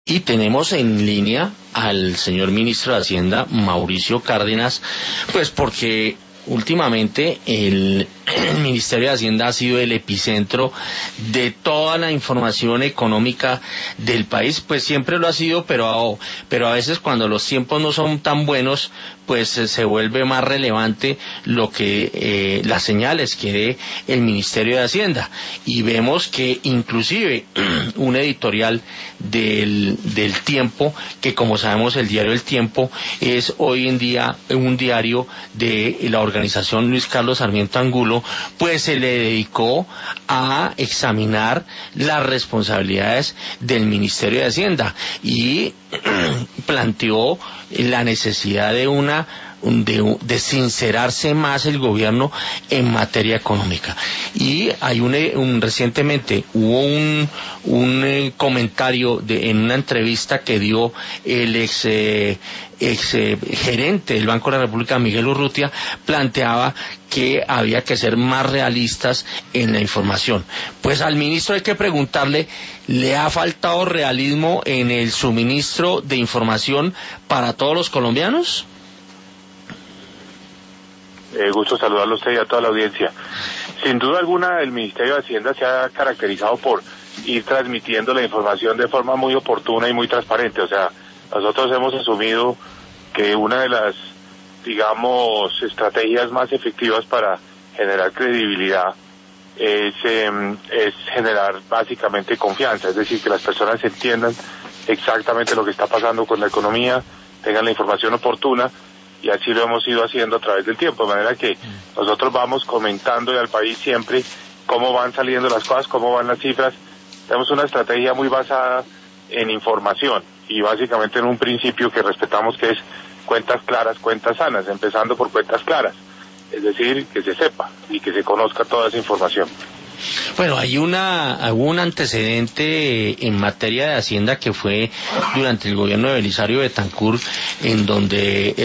Y tenemos en línea al señor ministro de Hacienda, Mauricio Cárdenas, pues porque últimamente el Ministerio de Hacienda ha sido el epicentro de toda la información económica del país, pues siempre lo ha sido, pero a veces cuando los tiempos no son tan buenos, pues se vuelve más relevante lo que las señales que dé el Ministerio de Hacienda. Y vemos que inclusive un editorial del Tiempo, que como sabemos el diario El Tiempo es hoy en día un diario de la organización Luis Carlos Sarmiento Angulo, pues se le dedicó a examinar las responsabilidades del Ministerio de Hacienda y planteó la necesidad de sincerarse más el gobierno en materia económica. Y hay recientemente hubo un comentario en una entrevista que dio el ex gerente del Banco de la República, Miguel Urrutia, planteaba que había que ser más realistas en la información. Pues al ministro hay que preguntarle, ¿le ha faltado realismo en el suministro de información para todos los colombianos? Gusto saludarlo a usted y a toda la audiencia. Sin duda alguna, el Ministerio de Hacienda se ha caracterizado por ir transmitiendo la información de forma muy oportuna y muy transparente. O sea, nosotros hemos asumido que una de las, digamos, estrategias más efectivas para generar credibilidad es generar básicamente confianza, es decir, que las personas entiendan exactamente lo que está pasando con la economía, tengan la información oportuna, y así lo hemos ido haciendo a través del tiempo, de manera que nosotros vamos comentando al país siempre cómo van saliendo las cosas, cómo van las cifras. Tenemos una estrategia muy basada en información y básicamente en un principio que respetamos, que es cuentas claras, cuentas sanas, empezando por cuentas claras, es decir, que se sepa y que se conozca toda esa información. Bueno, hubo un antecedente en materia de Hacienda que fue durante el gobierno de Belisario Betancur, en donde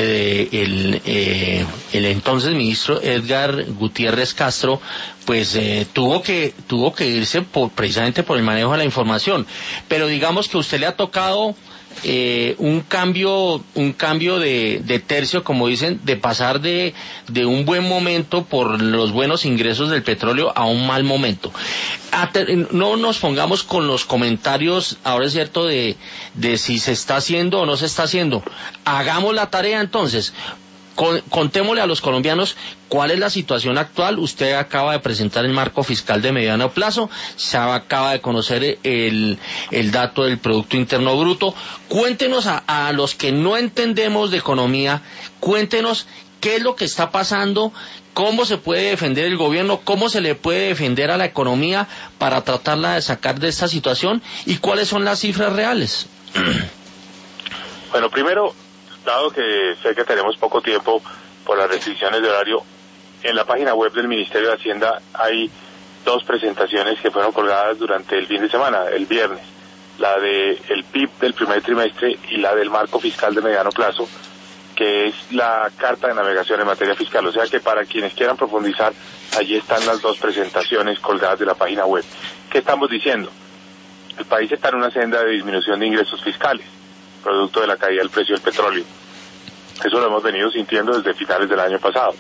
el entonces ministro Edgar Gutiérrez Castro pues tuvo que irse precisamente por el manejo de la información. Pero digamos que a usted le ha tocado un cambio de tercio, como dicen, de pasar de un buen momento por los buenos ingresos del petróleo a un mal momento. No nos pongamos con los comentarios, ahora es cierto, de si se está haciendo o no se está haciendo. Hagamos la tarea entonces. Contémosle a los colombianos cuál es la situación actual. Usted acaba de presentar el marco fiscal de mediano plazo, se acaba de conocer el dato del Producto Interno Bruto. Cuéntenos a los que no entendemos de economía, cuéntenos qué es lo que está pasando, cómo se puede defender el gobierno, cómo se le puede defender a la economía para tratarla de sacar de esta situación y cuáles son las cifras reales. Bueno, primero, dado que sé que tenemos poco tiempo por las restricciones de horario, en la página web del Ministerio de Hacienda hay dos presentaciones que fueron colgadas durante el fin de semana, el viernes, la del PIB del primer trimestre y la del marco fiscal de mediano plazo, que es la carta de navegación en materia fiscal. O sea que para quienes quieran profundizar, allí están las dos presentaciones colgadas de la página web. ¿Qué estamos diciendo? El país está en una senda de disminución de ingresos fiscales, producto de la caída del precio del petróleo. Eso lo hemos venido sintiendo desde finales del año pasado.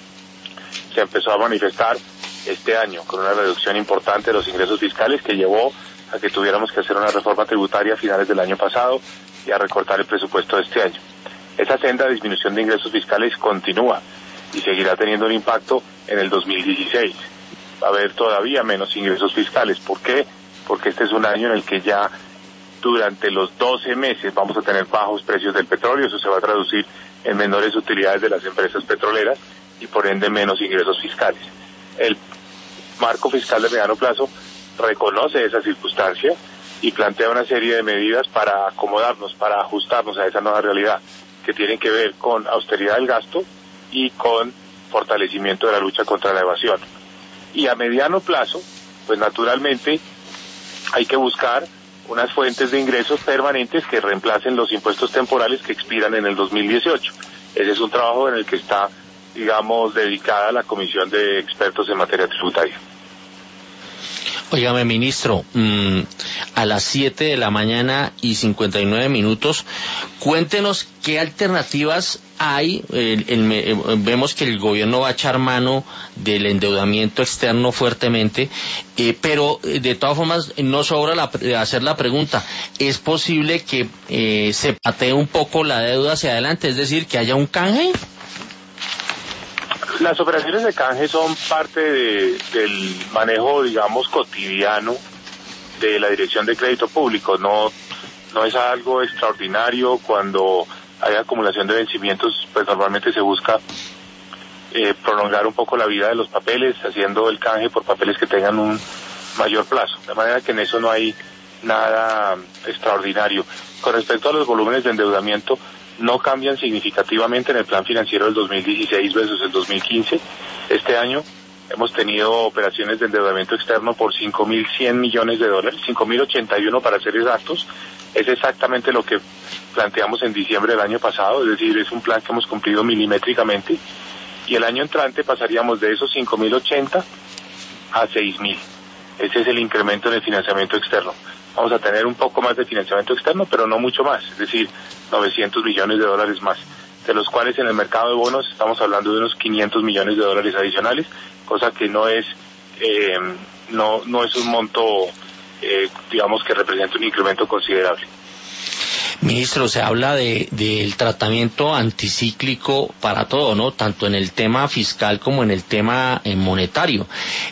Se empezó a manifestar este año con una reducción importante de los ingresos fiscales que llevó a que tuviéramos que hacer una reforma tributaria a finales del año pasado y a recortar el presupuesto de este año. Esa senda de disminución de ingresos fiscales continúa y seguirá teniendo un impacto en el 2016. Va a haber todavía menos ingresos fiscales. ¿Por qué? Porque este es un año en el que ya durante los 12 meses vamos a tener bajos precios del petróleo. Eso se va a traducir en menores utilidades de las empresas petroleras y por ende menos ingresos fiscales. El marco fiscal de mediano plazo reconoce esa circunstancia y plantea una serie de medidas para acomodarnos, para ajustarnos a esa nueva realidad, que tienen que ver con austeridad del gasto y con fortalecimiento de la lucha contra la evasión. Y a mediano plazo, pues naturalmente hay que buscar unas fuentes de ingresos permanentes que reemplacen los impuestos temporales que expiran en el 2018. Ese es un trabajo en el que está, digamos, dedicada la Comisión de Expertos en Materia Tributaria. Óigame, ministro, a las 7 de la mañana y 59 minutos, cuéntenos qué alternativas hay. Vemos que el gobierno va a echar mano del endeudamiento externo fuertemente, pero de todas formas no sobra hacer la pregunta, ¿es posible que se patee un poco la deuda hacia adelante, es decir, que haya un canje? Las operaciones de canje son parte del manejo, digamos, cotidiano de la Dirección de Crédito Público. No es algo extraordinario. Cuando hay acumulación de vencimientos, pues normalmente se busca prolongar un poco la vida de los papeles, haciendo el canje por papeles que tengan un mayor plazo. De manera que en eso no hay nada extraordinario. Con respecto a los volúmenes de endeudamiento, no cambian significativamente en el plan financiero del 2016 versus el 2015. Este año hemos tenido operaciones de endeudamiento externo por 5.100 millones de dólares, 5.081 para ser exactos. Es exactamente lo que planteamos en diciembre del año pasado, es decir, es un plan que hemos cumplido milimétricamente. Y el año entrante pasaríamos de esos 5.080 a 6.000. Ese es el incremento en el financiamiento externo. Vamos a tener un poco más de financiamiento externo, pero no mucho más, es decir, 900 millones de dólares más, de los cuales en el mercado de bonos estamos hablando de unos 500 millones de dólares adicionales, cosa que no es un monto, digamos, que representa un incremento considerable. Ministro, se habla del tratamiento anticíclico para todo, ¿no? Tanto en el tema fiscal como en el tema monetario.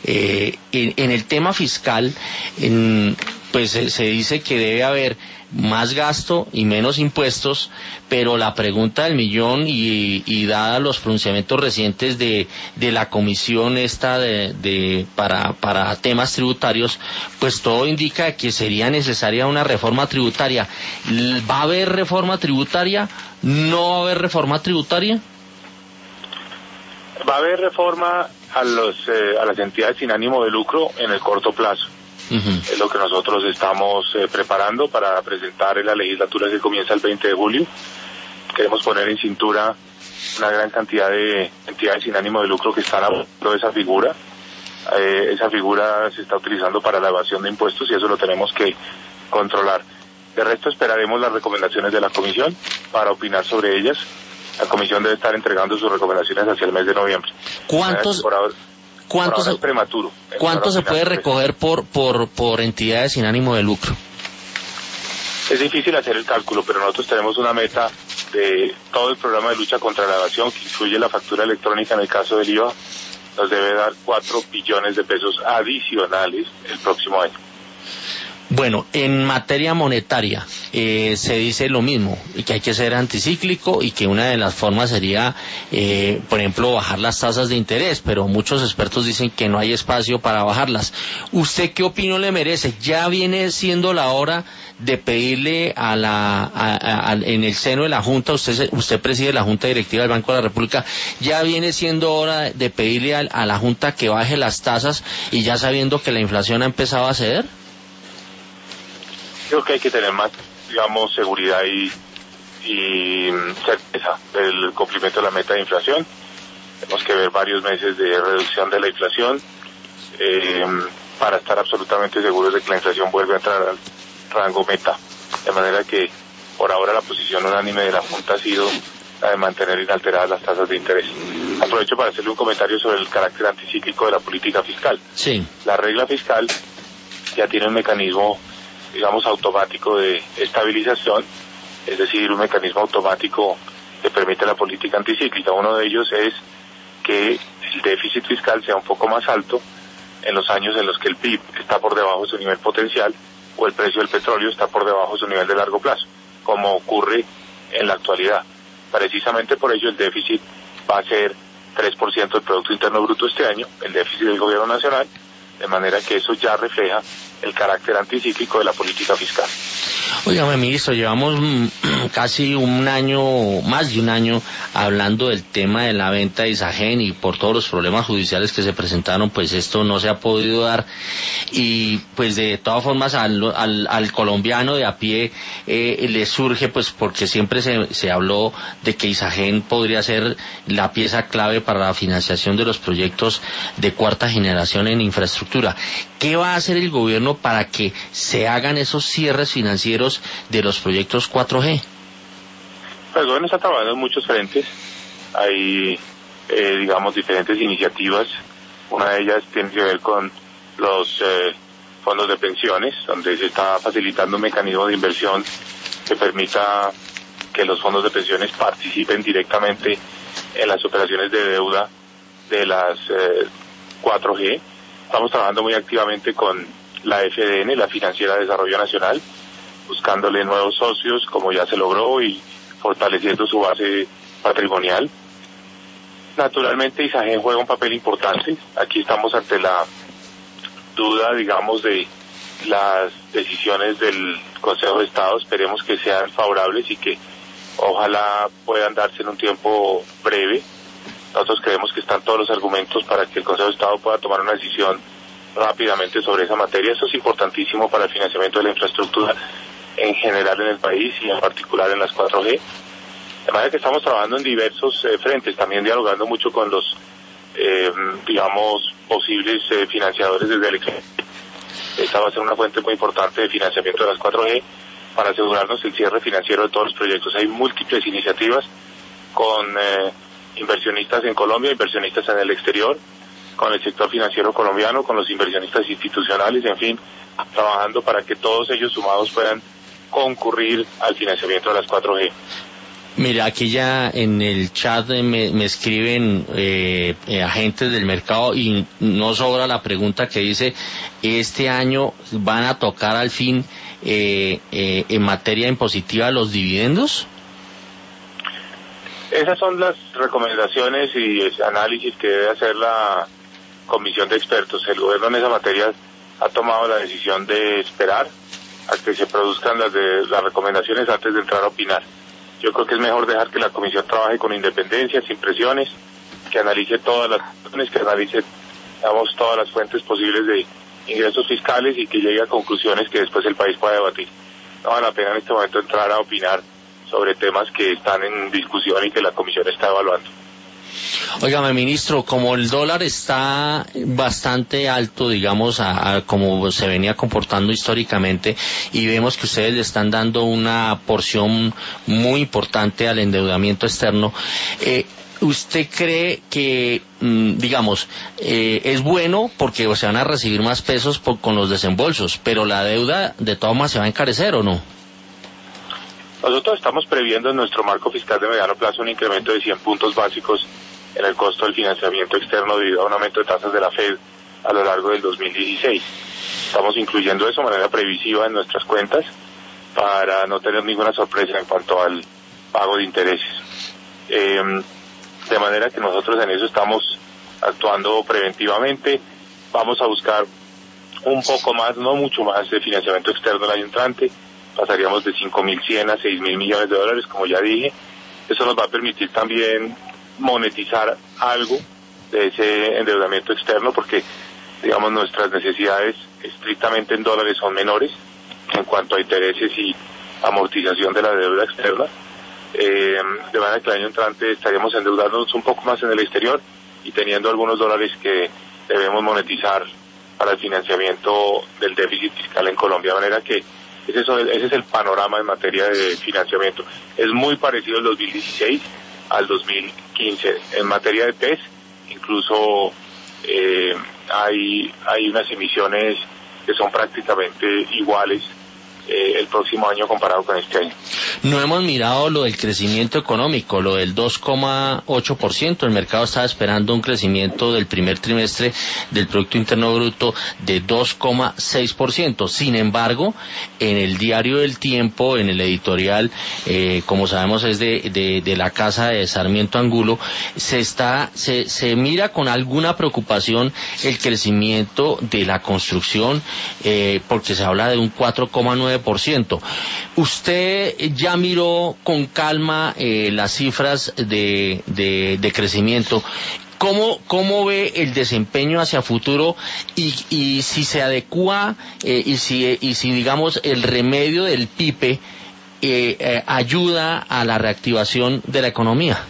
En el tema fiscal, pues se dice que debe haber más gasto y menos impuestos, pero la pregunta del millón y dada los pronunciamientos recientes de la comisión esta para temas tributarios, pues todo indica que sería necesaria una reforma tributaria. ¿Va a haber reforma tributaria? ¿No va a haber reforma tributaria? Va a haber reforma a las entidades sin ánimo de lucro en el corto plazo. Es lo que nosotros estamos preparando para presentar en la legislatura que comienza el 20 de julio. Queremos poner en cintura una gran cantidad de entidades sin ánimo de lucro que están abajo de esa figura. Esa figura se está utilizando para la evasión de impuestos y eso lo tenemos que controlar. De resto esperaremos las recomendaciones de la comisión para opinar sobre ellas. La comisión debe estar entregando sus recomendaciones hacia el mes de noviembre. ¿Cuánto es prematuro? ¿Cuánto se puede recoger por entidades sin ánimo de lucro? Es difícil hacer el cálculo, pero nosotros tenemos una meta de todo el programa de lucha contra la evasión, que incluye la factura electrónica en el caso del IVA, nos debe dar 4 billones de pesos adicionales el próximo año. Bueno, en materia monetaria se dice lo mismo, y que hay que ser anticíclico y que una de las formas sería, por ejemplo, bajar las tasas de interés, pero muchos expertos dicen que no hay espacio para bajarlas. ¿Usted qué opinión le merece? ¿Ya viene siendo la hora de pedirle en el seno de la Junta, usted preside la Junta Directiva del Banco de la República, ya viene siendo hora de pedirle a la Junta que baje las tasas y ya sabiendo que la inflación ha empezado a ceder? Creo que hay que tener más, digamos, seguridad y certeza del cumplimiento de la meta de inflación. Tenemos que ver varios meses de reducción de la inflación para estar absolutamente seguros de que la inflación vuelve a entrar al rango meta. De manera que por ahora la posición unánime de la Junta ha sido la de mantener inalteradas las tasas de interés. Aprovecho para hacerle un comentario sobre el carácter anticíclico de la política fiscal. Sí. La regla fiscal ya tiene un mecanismo, digamos, automático de estabilización, es decir, un mecanismo automático que permite la política anticíclica. Uno de ellos es que el déficit fiscal sea un poco más alto en los años en los que el PIB está por debajo de su nivel potencial o el precio del petróleo está por debajo de su nivel de largo plazo, como ocurre en la actualidad. Precisamente por ello el déficit va a ser 3% del Producto Interno Bruto este año, el déficit del Gobierno Nacional, de manera que eso ya refleja el carácter anticíclico de la política fiscal. Óigame, ministro, llevamos casi un año, más de un año, hablando del tema de la venta de Isagen, y por todos los problemas judiciales que se presentaron, pues esto no se ha podido dar. Y pues de todas formas al colombiano de a pie le surge, pues porque siempre se habló de que Isagen podría ser la pieza clave para la financiación de los proyectos de cuarta generación en infraestructura. ¿Qué va a hacer el gobierno para que se hagan esos cierres financieros de los proyectos 4G? El gobierno está trabajando en muchos frentes. Hay, digamos, diferentes iniciativas. Una de ellas tiene que ver con los fondos de pensiones, donde se está facilitando un mecanismo de inversión que permita que los fondos de pensiones participen directamente en las operaciones de deuda de las 4G. Estamos trabajando muy activamente con la FDN, la Financiera de Desarrollo Nacional, buscándole nuevos socios, como ya se logró, y fortaleciendo su base patrimonial. Naturalmente, Isagen juega un papel importante. Aquí estamos ante la duda, digamos, de las decisiones del Consejo de Estado. Esperemos que sean favorables y que ojalá puedan darse en un tiempo breve. Nosotros creemos que están todos los argumentos para que el Consejo de Estado pueda tomar una decisión rápidamente sobre esa materia. Eso es importantísimo para el financiamiento de la infraestructura en general en el país y en particular en las 4G. De manera que estamos trabajando en diversos frentes, también dialogando mucho con los, digamos, posibles financiadores desde el exterior. Esta va a ser una fuente muy importante de financiamiento de las 4G para asegurarnos el cierre financiero de todos los proyectos. Hay múltiples iniciativas con inversionistas en Colombia, inversionistas en el exterior, con el sector financiero colombiano, con los inversionistas institucionales, en fin, trabajando para que todos ellos sumados puedan concurrir al financiamiento de las 4G. Mira, aquí ya en el chat me escriben agentes del mercado, y no sobra la pregunta que dice: ¿este año van a tocar al fin en materia impositiva los dividendos? Esas son las recomendaciones y análisis que debe hacer la comisión de expertos. El gobierno en esa materia ha tomado la decisión de esperar a que se produzcan las recomendaciones antes de entrar a opinar. Yo creo que es mejor dejar que la comisión trabaje con independencia, sin presiones, que analice todas las opciones, que analice, digamos, todas las fuentes posibles de ingresos fiscales y que llegue a conclusiones que después el país pueda debatir. No vale la pena en este momento entrar a opinar sobre temas que están en discusión y que la comisión está evaluando. Óigame, ministro, como el dólar está bastante alto, digamos, a como se venía comportando históricamente, y vemos que ustedes le están dando una porción muy importante al endeudamiento externo, ¿usted cree que, digamos, es bueno porque se van a recibir más pesos con los desembolsos, pero la deuda de todas maneras se va a encarecer, o no? Nosotros estamos previendo en nuestro marco fiscal de mediano plazo un incremento de 100 puntos básicos en el costo del financiamiento externo debido a un aumento de tasas de la Fed a lo largo del 2016. Estamos incluyendo eso de manera previsiva en nuestras cuentas para no tener ninguna sorpresa en cuanto al pago de intereses. De manera que nosotros en eso estamos actuando preventivamente. Vamos a buscar un poco más, no mucho más, de financiamiento externo el año entrante. Pasaríamos de 5.100 a 6.000 millones de dólares, como ya dije. Eso nos va a permitir también monetizar algo de ese endeudamiento externo, porque, digamos, nuestras necesidades estrictamente en dólares son menores en cuanto a intereses y amortización de la deuda externa. De manera que el año entrante estaríamos endeudándonos un poco más en el exterior y teniendo algunos dólares que debemos monetizar para el financiamiento del déficit fiscal en Colombia. De manera que ese es el panorama en materia de financiamiento. Es muy parecido al 2016 al 2015. En materia de PES, incluso hay unas emisiones que son prácticamente iguales el próximo año comparado con este año. No hemos mirado lo del crecimiento económico, lo del 2,8%. El mercado estaba esperando un crecimiento del primer trimestre del Producto Interno Bruto de 2,6%. Sin embargo, en el diario del Tiempo, en el editorial, como sabemos es de la casa de Sarmiento Angulo, se mira con alguna preocupación el crecimiento de la construcción, porque se habla de un 4,9%, 9%. Usted ya miró con calma las cifras de crecimiento. ¿Cómo ve el desempeño hacia futuro y si se adecua y si digamos el remedio del PIPE ayuda a la reactivación de la economía?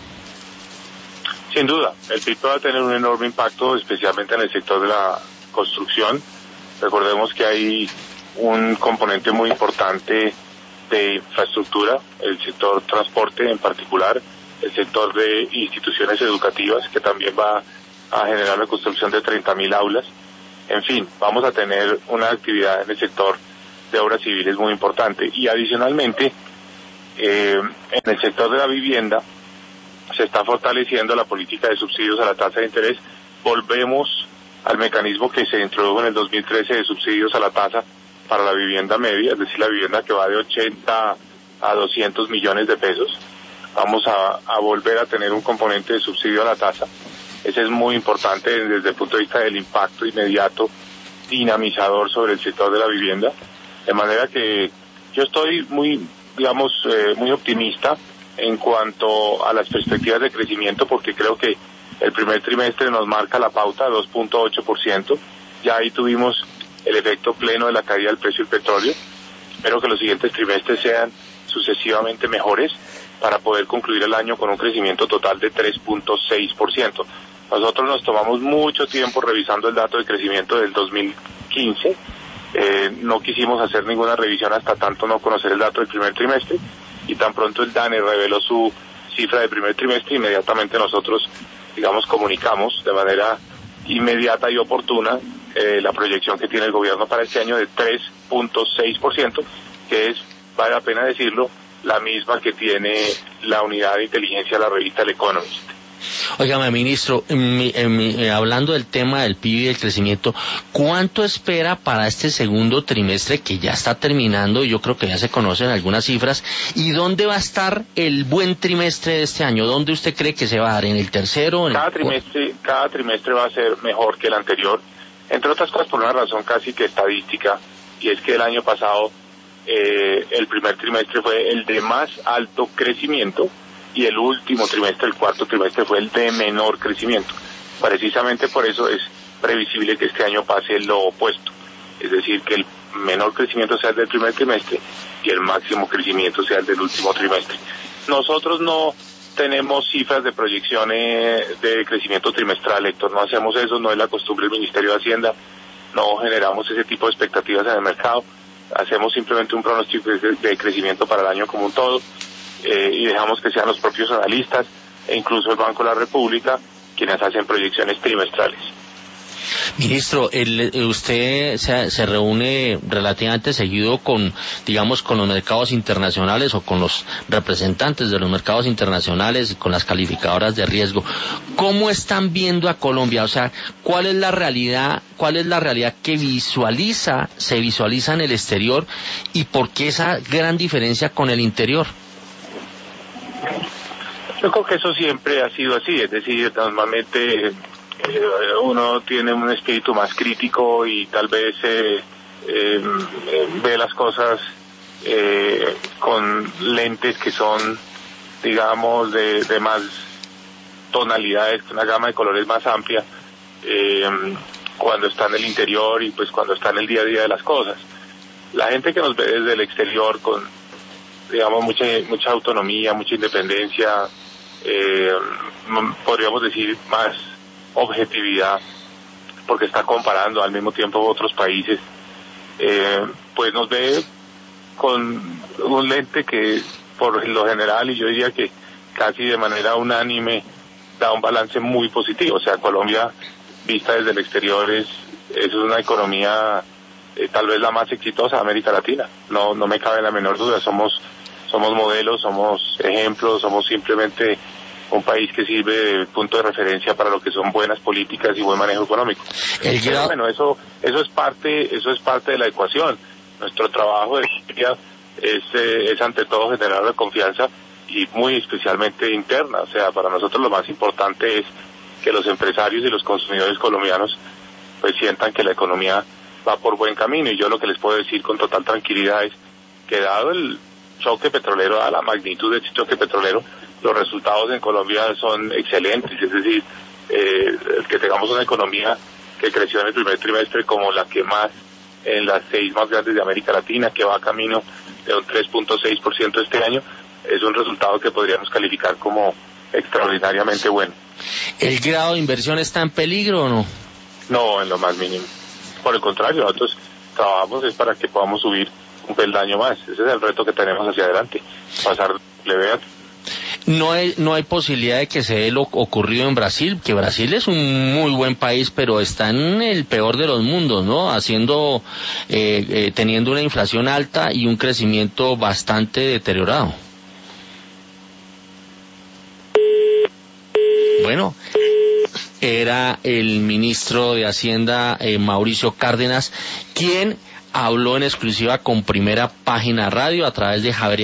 Sin duda, el PIB va a tener un enorme impacto, especialmente en el sector de la construcción. Recordemos que hay un componente muy importante de infraestructura, el sector transporte en particular, el sector de instituciones educativas, que también va a generar la construcción de 30.000 aulas. En fin, vamos a tener una actividad en el sector de obras civiles muy importante. Y adicionalmente, en el sector de la vivienda, se está fortaleciendo la política de subsidios a la tasa de interés. Volvemos al mecanismo que se introdujo en el 2013 de subsidios a la tasa para la vivienda media, es decir, la vivienda que va de 80 a 200 millones de pesos. Vamos a volver a tener un componente de subsidio a la tasa. Ese es muy importante desde el punto de vista del impacto inmediato, dinamizador sobre el sector de la vivienda. De manera que yo estoy muy optimista en cuanto a las perspectivas de crecimiento, porque creo que el primer trimestre nos marca la pauta, 2.8%. Ya ahí tuvimos el efecto pleno de la caída del precio del petróleo. Espero que los siguientes trimestres sean sucesivamente mejores para poder concluir el año con un crecimiento total de 3.6%. Nosotros nos tomamos mucho tiempo revisando el dato de crecimiento del 2015. No quisimos hacer ninguna revisión hasta tanto no conocer el dato del primer trimestre, y tan pronto el DANE reveló su cifra de primer trimestre, inmediatamente nosotros, comunicamos de manera inmediata y oportuna la proyección que tiene el gobierno para este año de 3.6%, que es, vale la pena decirlo, la misma que tiene la unidad de inteligencia de la revista El Economist. Óigame, ministro, hablando del tema del PIB y del crecimiento, ¿cuánto espera para este segundo trimestre que ya está terminando? Yo creo que ya se conocen algunas cifras. ¿Y dónde va a estar el buen trimestre de este año? ¿Dónde usted cree que se va a dar? ¿En el tercero? Cada trimestre va a ser mejor que el anterior, entre otras cosas por una razón casi que estadística, y es que el año pasado el primer trimestre fue el de más alto crecimiento, y el último trimestre, el cuarto trimestre, fue el de menor crecimiento. Precisamente por eso es previsible que este año pase lo opuesto, es decir, que el menor crecimiento sea el del primer trimestre y el máximo crecimiento sea el del último trimestre. Nosotros no tenemos cifras de proyecciones de crecimiento trimestral, Héctor, no hacemos eso, no es la costumbre del Ministerio de Hacienda, no generamos ese tipo de expectativas en el mercado, hacemos simplemente un pronóstico de crecimiento para el año como un todo, y dejamos que sean los propios analistas e incluso el Banco de la República quienes hacen proyecciones trimestrales. Ministro, usted se reúne relativamente seguido con los mercados internacionales o con los representantes de los mercados internacionales y con las calificadoras de riesgo. ¿Cómo están viendo a Colombia? O sea, ¿cuál es la realidad que se visualiza en el exterior y por qué esa gran diferencia con el interior? Yo creo que eso siempre ha sido así, es decir, normalmente uno tiene un espíritu más crítico y tal vez ve las cosas con lentes que son, digamos, de más tonalidades, una gama de colores más amplia, cuando está en el interior y pues cuando está en el día a día de las cosas. La gente que nos ve desde el exterior con, digamos, mucha autonomía, mucha independencia, podríamos decir más objetividad, porque está comparando al mismo tiempo otros países, pues nos ve con un lente que por lo general, y yo diría que casi de manera unánime, da un balance muy positivo. O sea, Colombia vista desde el exterior es una economía tal vez la más exitosa de América Latina, no me cabe la menor duda. Somos modelos, somos ejemplos, somos simplemente un país que sirve de punto de referencia para lo que son buenas políticas y buen manejo económico. Pero bueno, eso es parte de la ecuación. Nuestro trabajo es ante todo generar la confianza, y muy especialmente interna. O sea, para nosotros lo más importante es que los empresarios y los consumidores colombianos pues sientan que la economía va por buen camino, y yo lo que les puedo decir con total tranquilidad es que dado el choque petrolero, dada la magnitud de este choque petrolero, los resultados en Colombia son excelentes, es decir, que tengamos una economía que creció en el primer trimestre como la que más en las 6 más grandes de América Latina, que va camino de un 3.6% este año, es un resultado que podríamos calificar como extraordinariamente bueno. ¿El grado de inversión está en peligro o no? No, en lo más mínimo. Por el contrario, nosotros trabajamos es para que podamos subir un peldaño más. Ese es el reto que tenemos hacia adelante, pasar de vean. No hay posibilidad de que se dé lo ocurrido en Brasil, que Brasil es un muy buen país, pero está en el peor de los mundos, ¿no? Teniendo una inflación alta y un crecimiento bastante deteriorado. Bueno, era el ministro de Hacienda, Mauricio Cárdenas, quien habló en exclusiva con Primera Página Radio a través de Javier